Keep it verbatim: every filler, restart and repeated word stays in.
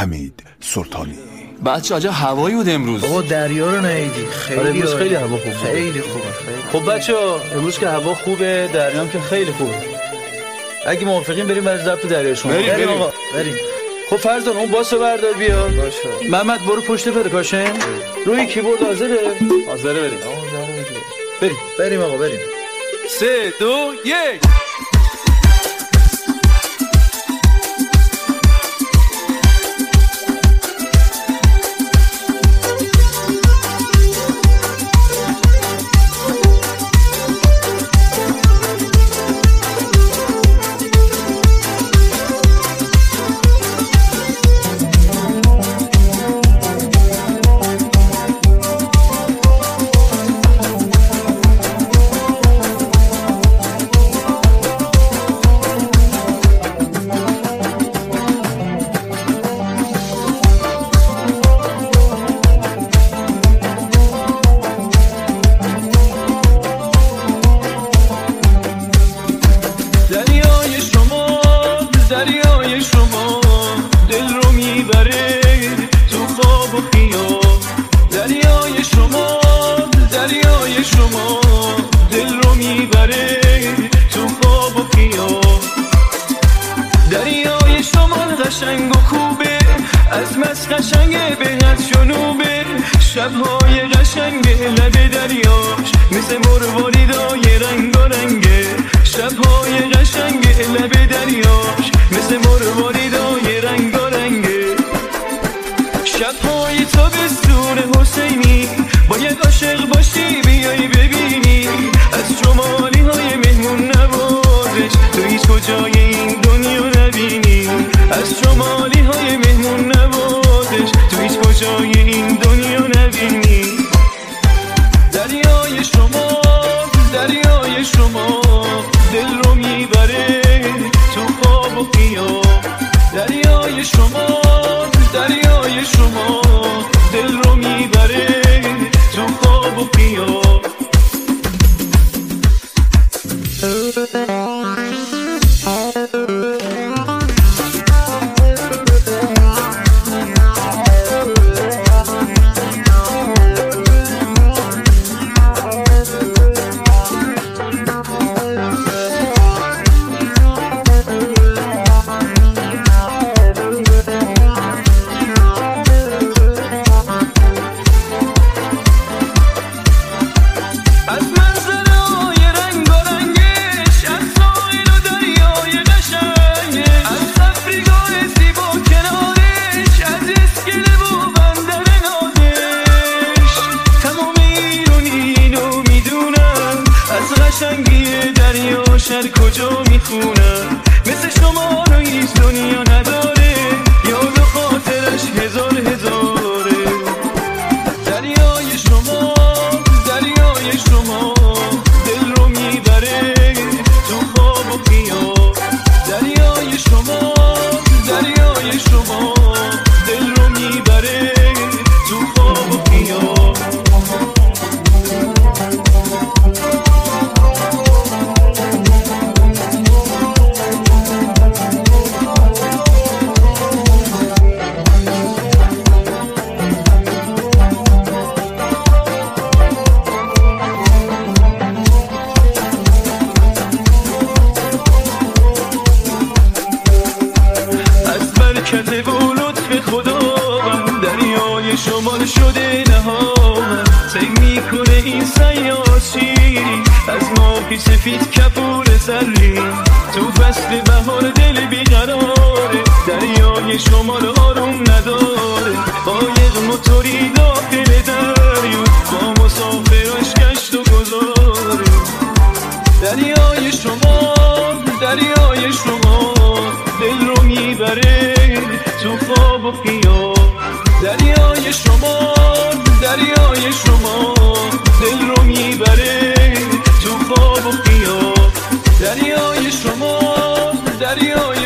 حمید سلطانی. بچه عجب هوایی بود امروز. بابا دریا رو ندیدی؟ خیلی آره امروز خیلی هوا خوبه. خیلی خوبه. خب بچه‌ها امروز که هوا خوبه، دریا هم که خیلی خوبه. اگه موافقین بریم برای ضبط دریا شما. بریم بریم آقا بریم. خب فرزان اون باسو بردار بیا. باشه. محمد برو پشت پرکاشن. روی کیبورد حاضره؟ حاضره بریم. بریم. بریم آقا بریم. سه دو یک. شب‌های قشنگ لب دریاش مثل مرواریدای رنگارنگه. شب‌های قشنگ لب دریاش مثل مرواریدای رنگارنگه. شب‌های تابستون حسینی باید عاشق باشی بیای ببینی از شمالی‌های مهمون نوازش تو هیچ کجای این دنیا نبینی. از شمالی‌های مهمون نوازش تو هیچ کجای این دنیا نبینی. دریای شما دریای شما دل رو میبره تو خواب و خیال. دریای شما دریای شما دل رو میبره تو خواب و خیال. شهر کجا میخونم مثل شما رو هیچ دنیا نداره. یاد و خاطرش هزار هزاره. دریای شما دریای شما دل رو میبره تو خواب و خیال. دریای شما دریای شما دل رو میبره تو خواب و خیال. برکت و لطف خدا دریای شمال شده نهام. سیر میکنه این سیاه شیری از ماهی سفید کپور زرین. تو فصل بهار دل بیقراره. دریای شمال آروم نداره. قایق موتوری داخل دریا با مسافراش گشت و گذاره. دریای شما دریای شما دل رو میبره تو خواب و خیال. دریای شما دریای شما دل رو میبره تو خواب و خیال. دریای شما دریای